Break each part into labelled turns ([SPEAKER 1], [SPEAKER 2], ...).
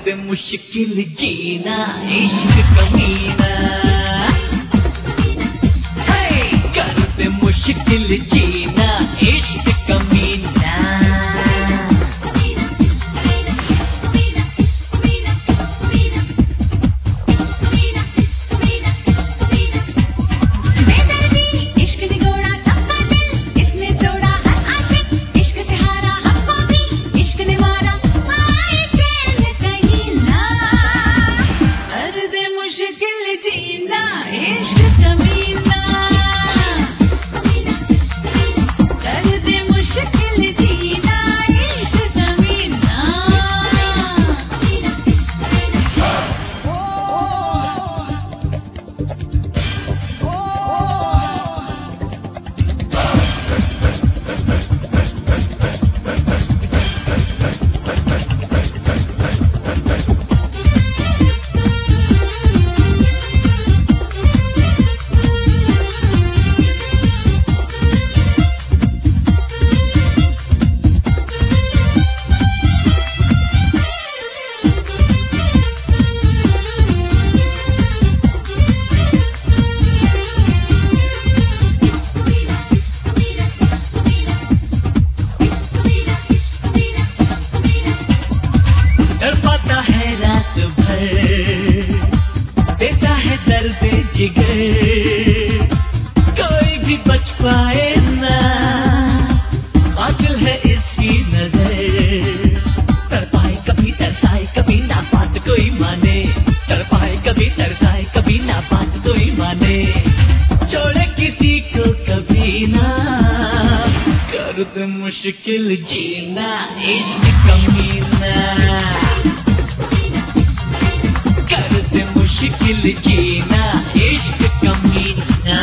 [SPEAKER 1] दे मुश्किल जीना इश्क कमीना, कर दे मुश्किल जीना इश्क कमीना। कोई भी बच पाए ना, कातिल है इसकी नजर। तड़पाए कभी तरसाए कभी ना बात कोई माने, तड़पाए कभी तरसाए कभी ना बात कोई माने। छोड़े किसी को कभी ना, कर दे मुश्किल जीना इश्क कमीना, कर दे मुश्किल जीना इश्क कमीना।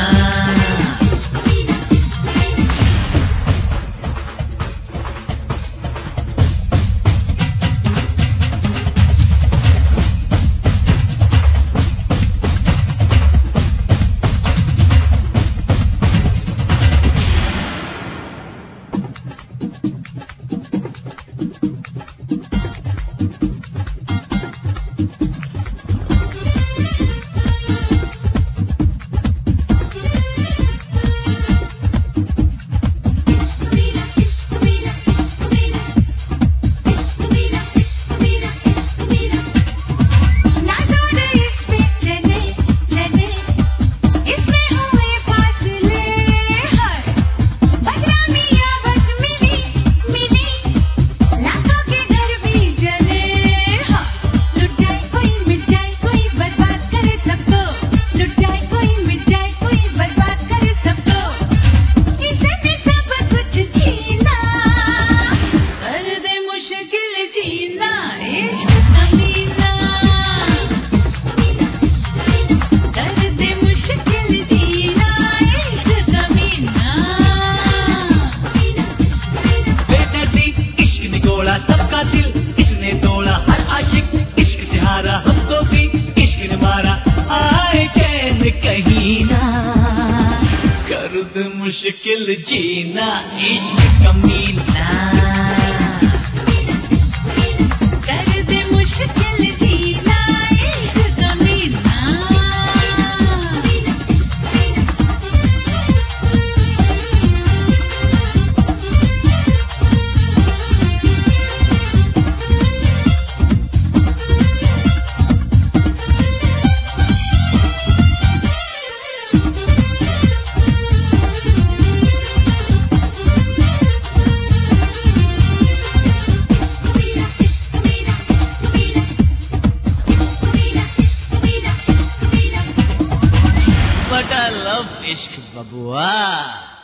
[SPEAKER 1] सबका दिल इसने तोड़ा, हर आशिक इश्क से हारा, हमको भी इश्क ने मारा। आए चैन कहीं ना, कर दे मुश्किल जीना इश्क कमीना, कर दे मुश्किल जीना इश्क कमीना। But I love इश्क बबुआ।